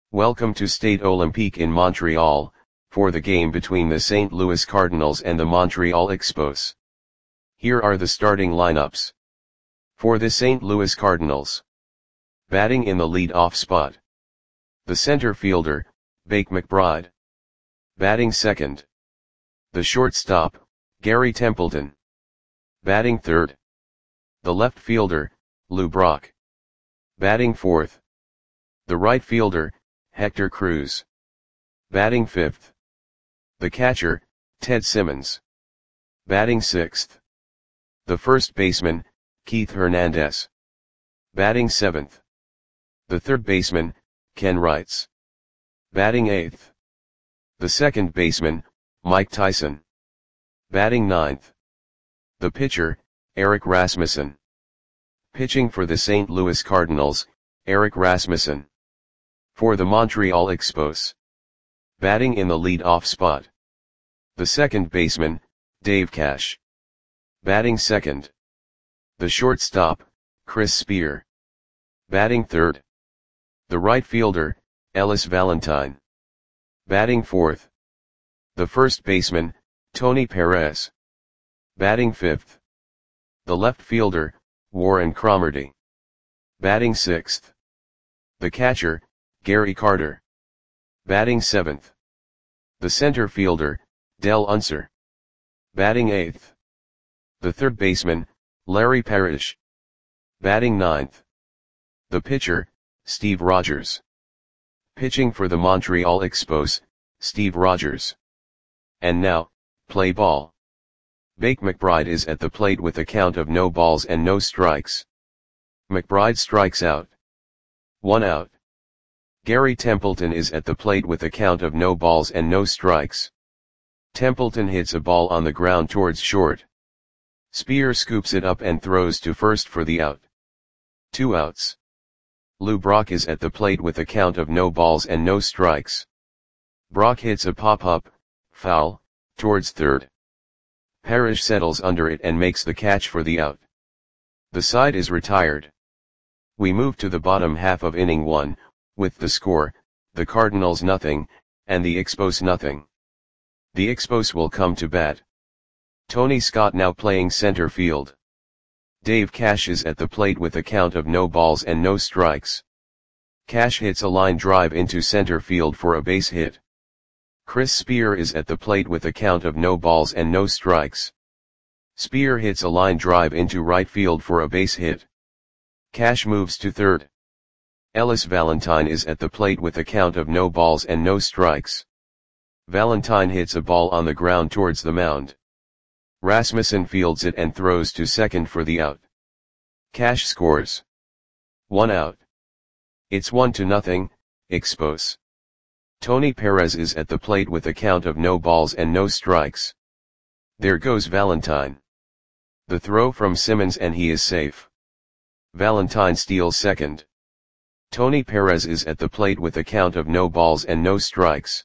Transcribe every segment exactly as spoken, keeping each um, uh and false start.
Welcome to Stade Olympique in Montreal, for the game between the Saint Louis Cardinals and the Montreal Expos. Here are the starting lineups. For the Saint Louis Cardinals. Batting in the lead-off spot. The center fielder, Bake McBride. Batting second. The shortstop, Gary Templeton. Batting third. The left fielder, Lou Brock. Batting fourth. The right fielder, Hector Cruz. Batting fifth. The catcher, Ted Simmons. Batting sixth. The first baseman, Keith Hernandez. Batting seventh. The third baseman, Ken Wrights. Batting eighth. The second baseman, Mike Tyson. Batting ninth. The pitcher, Eric Rasmussen. Pitching for the Saint Louis Cardinals, Eric Rasmussen. For the Montreal Expos. Batting in the lead-off spot. The second baseman, Dave Cash. Batting second. The shortstop, Chris Spear. Batting third. The right fielder, Ellis Valentine. Batting fourth. The first baseman, Tony Perez. Batting fifth. The left fielder, Warren Cromartie. Batting sixth. The catcher, Gary Carter. Batting seventh. The center fielder, Del Unser. Batting eighth. The third baseman, Larry Parrish. Batting ninth. The pitcher, Steve Rogers. Pitching for the Montreal Expos, Steve Rogers. And now, play ball. Bake McBride is at the plate with a count of no balls and no strikes. McBride strikes out. One out. Gary Templeton is at the plate with a count of no balls and no strikes. Templeton hits a ball on the ground towards short. Spear scoops it up and throws to first for the out. Two outs. Lou Brock is at the plate with a count of no balls and no strikes. Brock hits a pop-up, foul, towards third. Parrish settles under it and makes the catch for the out. The side is retired. We move to the bottom half of inning one, with the score, the Cardinals nothing, and the Expos nothing. The Expos will come to bat. Tony Scott now playing center field. Dave Cash is at the plate with a count of no balls and no strikes. Cash hits a line drive into center field for a base hit. Chris Spear is at the plate with a count of no balls and no strikes. Spear hits a line drive into right field for a base hit. Cash moves to third. Ellis Valentine is at the plate with a count of no balls and no strikes. Valentine hits a ball on the ground towards the mound. Rasmussen fields it and throws to second for the out. Cash scores. One out. It's one to nothing, Expos. Tony Perez is at the plate with a count of no balls and no strikes. There goes Valentine. The throw from Simmons and he is safe. Valentine steals second. Tony Perez is at the plate with a count of no balls and no strikes.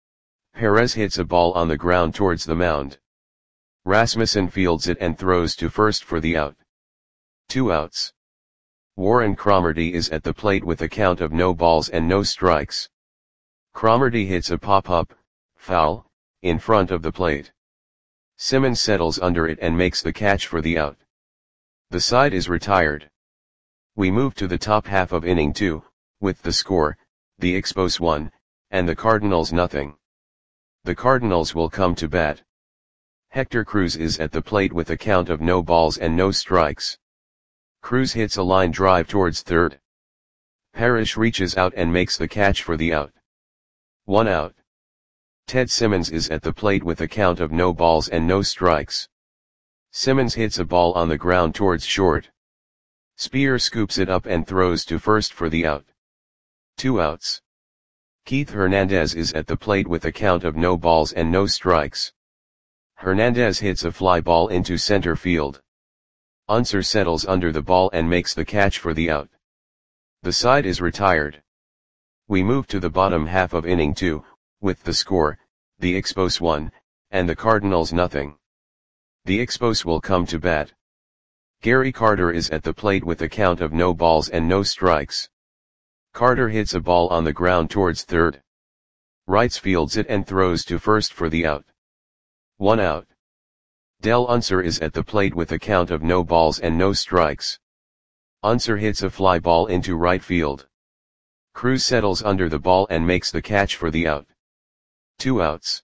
Perez hits a ball on the ground towards the mound. Rasmussen fields it and throws to first for the out. Two outs. Warren Cromartie is at the plate with a count of no balls and no strikes. Cromartie hits a pop-up, foul, in front of the plate. Simmons settles under it and makes the catch for the out. The side is retired. We move to the top half of inning two, with the score, the Expos one, and the Cardinals nothing. The Cardinals will come to bat. Hector Cruz is at the plate with a count of no balls and no strikes. Cruz hits a line drive towards third. Parrish reaches out and makes the catch for the out. One out. Ted Simmons is at the plate with a count of no balls and no strikes. Simmons hits a ball on the ground towards short. Spear scoops it up and throws to first for the out. Two outs. Keith Hernandez is at the plate with a count of no balls and no strikes. Hernandez hits a fly ball into center field. Unser settles under the ball and makes the catch for the out. The side is retired. We move to the bottom half of inning two, with the score, the Expos one, and the Cardinals nothing. The Expos will come to bat. Gary Carter is at the plate with a count of no balls and no strikes. Carter hits a ball on the ground towards third. Wrights fields it and throws to first for the out. One out. Del Unser is at the plate with a count of no balls and no strikes. Unser hits a fly ball into right field. Cruz settles under the ball and makes the catch for the out. Two outs.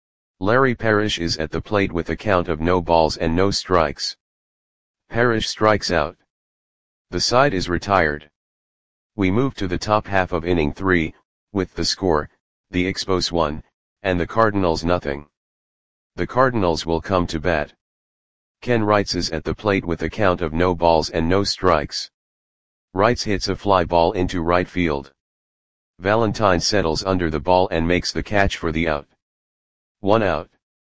Larry Parrish is at the plate with a count of no balls and no strikes. Parrish strikes out. The side is retired. We move to the top half of inning three, with the score, the Expos one, and the Cardinals nothing. The Cardinals will come to bat. Ken Wrights is at the plate with a count of no balls and no strikes. Wrights hits a fly ball into right field. Valentine settles under the ball and makes the catch for the out. One out.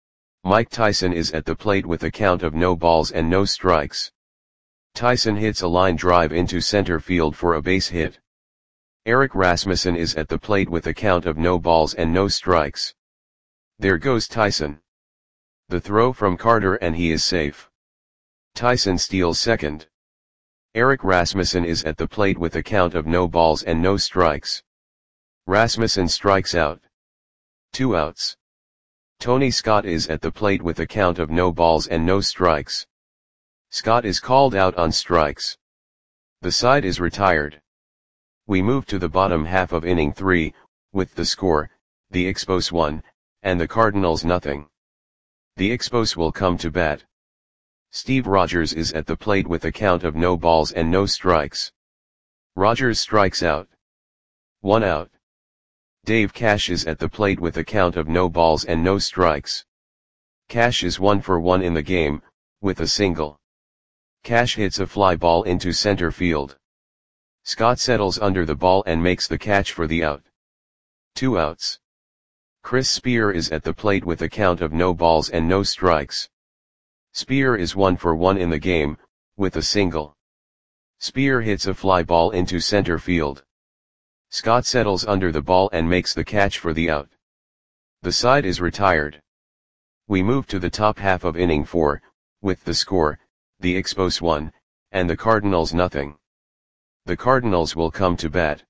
Mike Tyson is at the plate with a count of no balls and no strikes. Tyson hits a line drive into center field for a base hit. Eric Rasmussen is at the plate with a count of no balls and no strikes. There goes Tyson. The throw from Carter and he is safe. Tyson steals second. Eric Rasmussen is at the plate with a count of no balls and no strikes. Rasmussen strikes out. Two outs. Tony Scott is at the plate with a count of no balls and no strikes. Scott is called out on strikes. The side is retired. We move to the bottom half of inning three, with the score, the Expos one, and the Cardinals nothing. The Expos will come to bat. Steve Rogers is at the plate with a count of no balls and no strikes. Rogers strikes out. One out. Dave Cash is at the plate with a count of no balls and no strikes. Cash is one for one in the game, with a single. Cash hits a fly ball into center field. Scott settles under the ball and makes the catch for the out. Two outs. Chris Spear is at the plate with a count of no balls and no strikes. Spear is one for one in the game, with a single. Spear hits a fly ball into center field. Scott settles under the ball and makes the catch for the out. The side is retired. We move to the top half of inning four, with the score, the Expos one, and the Cardinals nothing. The Cardinals will come to bat.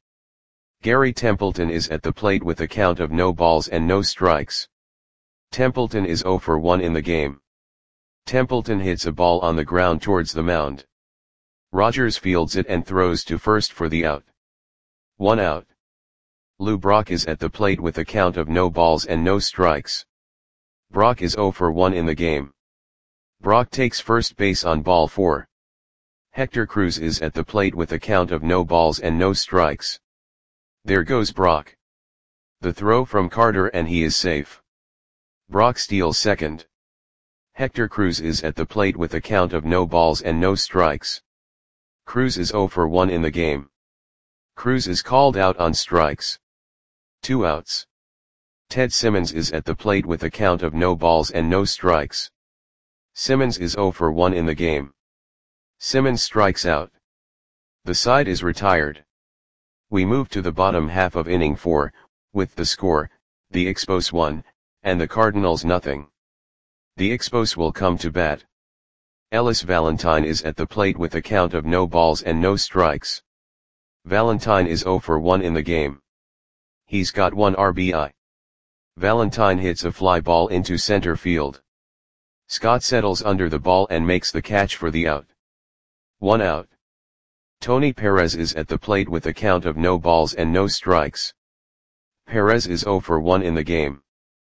Gary Templeton is at the plate with a count of no balls and no strikes. Templeton is zero for one in the game. Templeton hits a ball on the ground towards the mound. Rogers fields it and throws to first for the out. One out. Lou Brock is at the plate with a count of no balls and no strikes. Brock is zero for one in the game. Brock takes first base on ball four. Hector Cruz is at the plate with a count of no balls and no strikes. There goes Brock. The throw from Carter and he is safe. Brock steals second. Hector Cruz is at the plate with a count of no balls and no strikes. Cruz is zero for one in the game. Cruz is called out on strikes. Two outs. Ted Simmons is at the plate with a count of no balls and no strikes. Simmons is zero for one in the game. Simmons strikes out. The side is retired. We move to the bottom half of inning four, with the score, the Expos one, and the Cardinals nothing. The Expos will come to bat. Ellis Valentine is at the plate with a count of no balls and no strikes. Valentine is zero for one in the game. He's got one R B I. Valentine hits a fly ball into center field. Scott settles under the ball and makes the catch for the out. One out. Tony Perez is at the plate with a count of no balls and no strikes. Perez is zero for one in the game.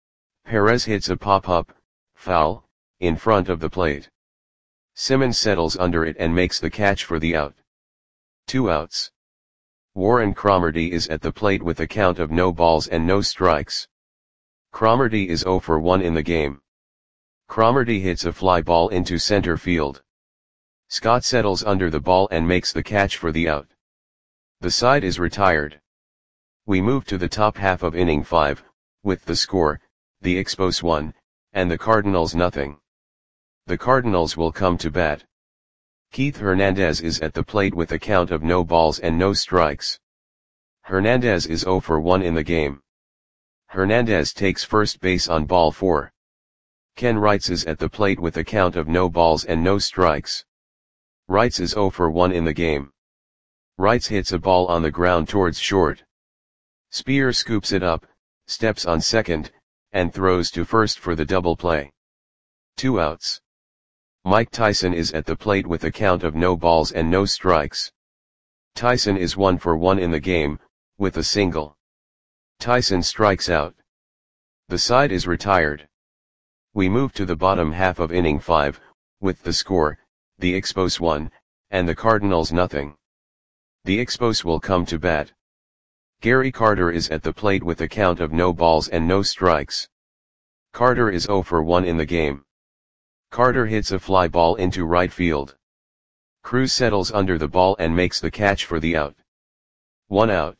Perez hits a pop-up, foul, in front of the plate. Simmons settles under it and makes the catch for the out. Two outs. Warren Cromartie is at the plate with a count of no balls and no strikes. Cromartie is zero for one in the game. Cromartie hits a fly ball into center field. Scott settles under the ball and makes the catch for the out. The side is retired. We move to the top half of inning five, with the score, the Expos one, and the Cardinals nothing. The Cardinals will come to bat. Keith Hernandez is at the plate with a count of no balls and no strikes. Hernandez is zero for one in the game. Hernandez takes first base on ball four. Ken Wrights is at the plate with a count of no balls and no strikes. Wrights is zero for one in the game. Wrights hits a ball on the ground towards short. Spear scoops it up, steps on second, and throws to first for the double play. Two outs. Mike Tyson is at the plate with a count of no balls and no strikes. Tyson is one for one in the game, with a single. Tyson strikes out. The side is retired. We move to the bottom half of inning five, with the score, the Expos one, and the Cardinals nothing. The Expos will come to bat. Gary Carter is at the plate with a count of no balls and no strikes. Carter is zero for one in the game. Carter hits a fly ball into right field. Cruz settles under the ball and makes the catch for the out. One out.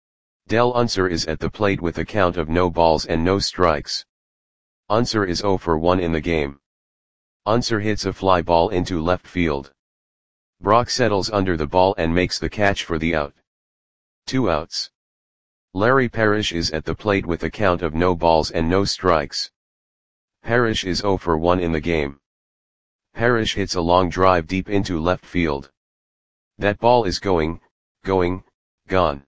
Del Unser is at the plate with a count of no balls and no strikes. Unser is zero for one in the game. Unser hits a fly ball into left field. Brock settles under the ball and makes the catch for the out. Two outs. Larry Parrish is at the plate with a count of no balls and no strikes. Parrish is zero for one in the game. Parrish hits a long drive deep into left field. That ball is going, going, gone.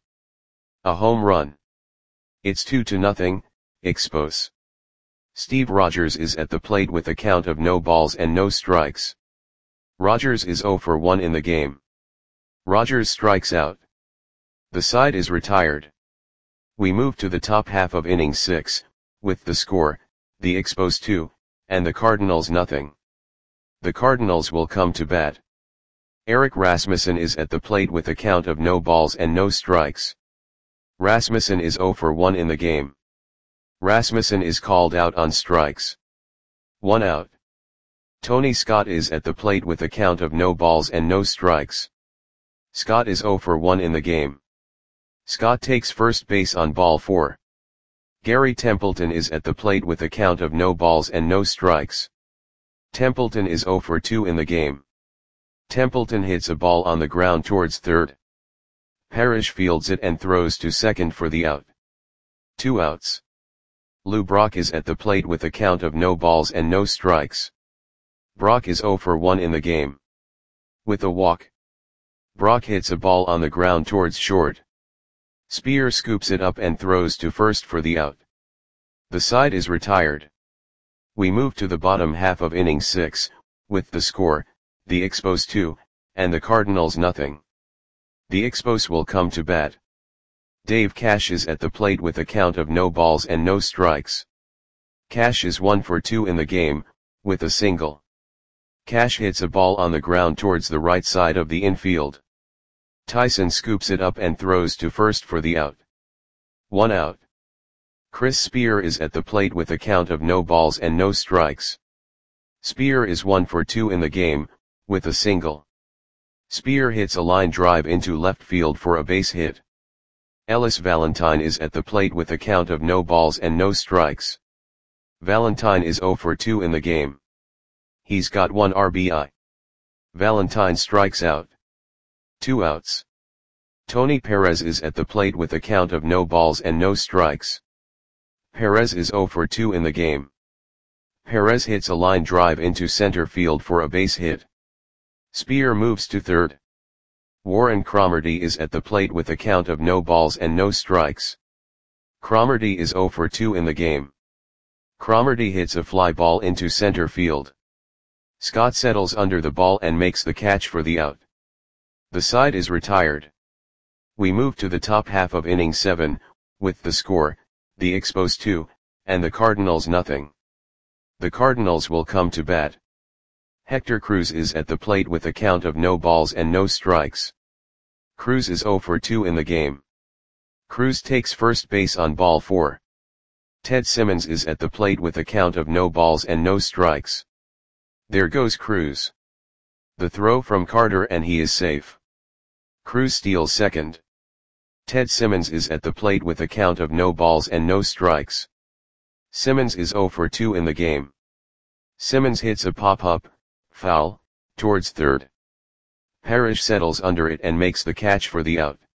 A home run. It's two to nothing, Expos. Steve Rogers is at the plate with a count of no balls and no strikes. Rogers is zero for one in the game. Rogers strikes out. The side is retired. We move to the top half of inning six, with the score, the Expos two, and the Cardinals nothing. The Cardinals will come to bat. Eric Rasmussen is at the plate with a count of no balls and no strikes. Rasmussen is zero for one in the game. Rasmussen is called out on strikes. One out. Tony Scott is at the plate with a count of no balls and no strikes. Scott is zero for one in the game. Scott takes first base on ball four. Gary Templeton is at the plate with a count of no balls and no strikes. Templeton is zero for two in the game. Templeton hits a ball on the ground towards third. Parrish fields it and throws to second for the out. Two outs. Lou Brock is at the plate with a count of no balls and no strikes. Brock is zero for one in the game. With a walk. Brock hits a ball on the ground towards short. Spear scoops it up and throws to first for the out. The side is retired. We move to the bottom half of inning six, with the score, the Expos two, and the Cardinals nothing. The Expos will come to bat. Dave Cash is at the plate with a count of no balls and no strikes. Cash is one for two in the game, with a single. Cash hits a ball on the ground towards the right side of the infield. Tyson scoops it up and throws to first for the out. One out. Chris Spear is at the plate with a count of no balls and no strikes. Spear is one for two in the game, with a single. Spear hits a line drive into left field for a base hit. Ellis Valentine is at the plate with a count of no balls and no strikes. Valentine is zero for two in the game. He's got one R B I. Valentine strikes out. Two outs. Tony Perez is at the plate with a count of no balls and no strikes. Perez is zero for two in the game. Perez hits a line drive into center field for a base hit. Spear moves to third. Warren Cromartie is at the plate with a count of no balls and no strikes. Cromartie is zero for two in the game. Cromartie hits a fly ball into center field. Scott settles under the ball and makes the catch for the out. The side is retired. We move to the top half of inning seven, with the score, the Expos two, and the Cardinals nothing. The Cardinals will come to bat. Hector Cruz is at the plate with a count of no balls and no strikes. Cruz is zero for two in the game. Cruz takes first base on ball four. Ted Simmons is at the plate with a count of no balls and no strikes. There goes Cruz. The throw from Carter and he is safe. Cruz steals second. Ted Simmons is at the plate with a count of no balls and no strikes. Simmons is zero for two in the game. Simmons hits a pop-up, foul, towards third. Parrish settles under it and makes the catch for the out.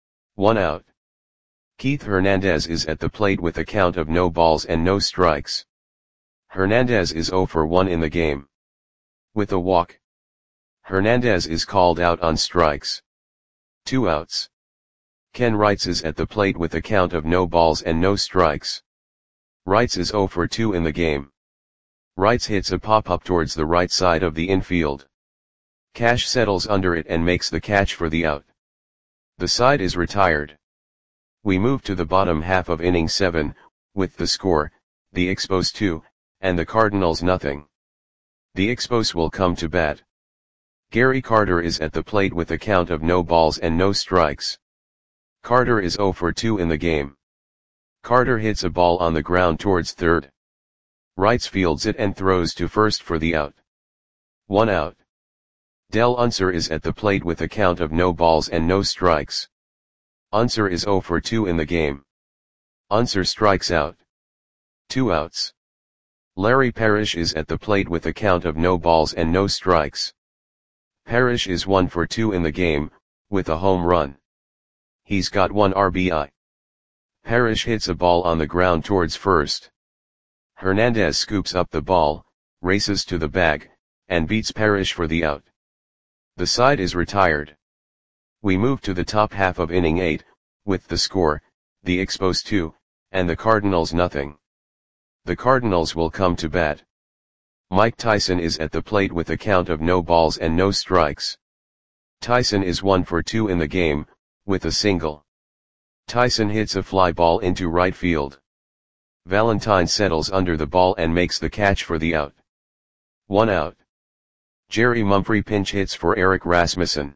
One out. Keith Hernandez is at the plate with a count of no balls and no strikes. Hernandez is zero for one in the game. With a walk. Hernandez is called out on strikes. two outs. Ken Wrights is at the plate with a count of no balls and no strikes. Wrights is oh for two in the game. Wrights hits a pop-up towards the right side of the infield. Cash settles under it and makes the catch for the out. The side is retired. We move to the bottom half of inning seven, with the score, the Expos two, and the Cardinals nothing. The Expos will come to bat. Gary Carter is at the plate with a count of no balls and no strikes. Carter is oh for two in the game. Carter hits a ball on the ground towards third. Wrights fields it and throws to first for the out. One out. Del Unser is at the plate with a count of no balls and no strikes. Unser is oh for two in the game. Unser strikes out. Two outs. Larry Parrish is at the plate with a count of no balls and no strikes. Parrish is one for two in the game, with a home run. He's got one R B I. Parrish hits a ball on the ground towards first. Hernandez scoops up the ball, races to the bag, and beats Parrish for the out. The side is retired. We move to the top half of inning eight, with the score, the Expos two, and the Cardinals nothing. The Cardinals will come to bat. Mike Tyson is at the plate with a count of no balls and no strikes. Tyson is one for two in the game, with a single. Tyson hits a fly ball into right field. Valentine settles under the ball and makes the catch for the out. One out. Jerry Mumphrey pinch hits for Eric Rasmussen.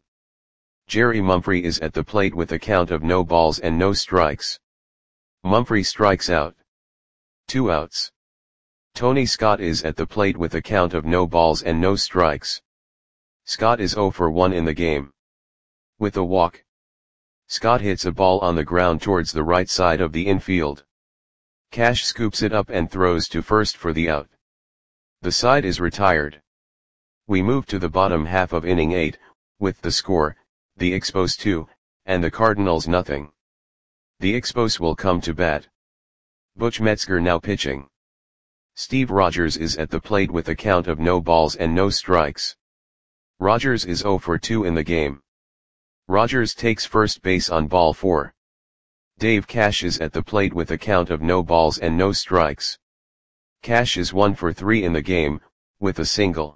Jerry Mumphrey is at the plate with a count of no balls and no strikes. Mumphrey strikes out. Two outs. Tony Scott is at the plate with a count of no balls and no strikes. Scott is oh for one in the game. With a walk. Scott hits a ball on the ground towards the right side of the infield. Cash scoops it up and throws to first for the out. The side is retired. We move to the bottom half of inning eight, with the score, the Expos two, and the Cardinals nothing. The Expos will come to bat. Butch Metzger now pitching. Steve Rogers is at the plate with a count of no balls and no strikes. Rogers is oh for two in the game. Rogers takes first base on ball four. Dave Cash is at the plate with a count of no balls and no strikes. Cash is one for three in the game, with a single.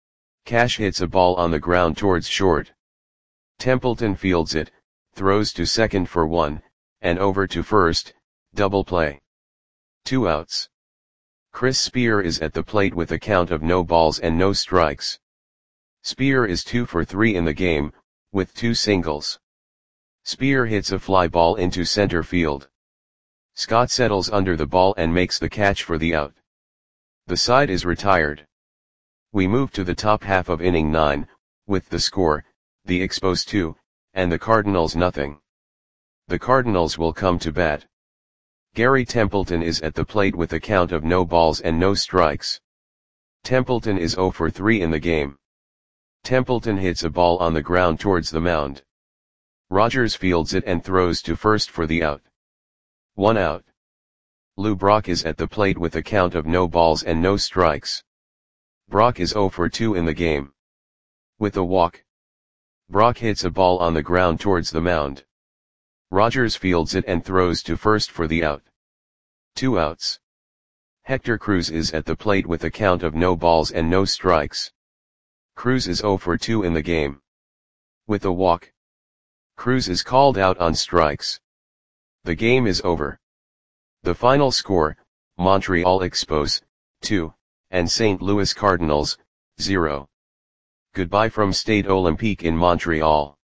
Cash hits a ball on the ground towards short. Templeton fields it, throws to second for one, and over to first, double play. Two outs. Chris Spear is at the plate with a count of no balls and no strikes. Spear is two for three in the game, with two singles. Spear hits a fly ball into center field. Scott settles under the ball and makes the catch for the out. The side is retired. We move to the top half of inning nine, with the score, the Expos two, and the Cardinals nothing. The Cardinals will come to bat. Gary Templeton is at the plate with a count of no balls and no strikes. Templeton is oh for three in the game. Templeton hits a ball on the ground towards the mound. Rogers fields it and throws to first for the out. One out. Lou Brock is at the plate with a count of no balls and no strikes. Brock is oh for two in the game. With a walk. Brock hits a ball on the ground towards the mound. Rogers fields it and throws to first for the out. Two outs. Hector Cruz is at the plate with a count of no balls and no strikes. Cruz is oh for two in the game. With a walk. Cruz is called out on strikes. The game is over. The final score, Montreal Expos, two, and Saint Louis Cardinals, zero. Goodbye from Stade Olympique in Montreal.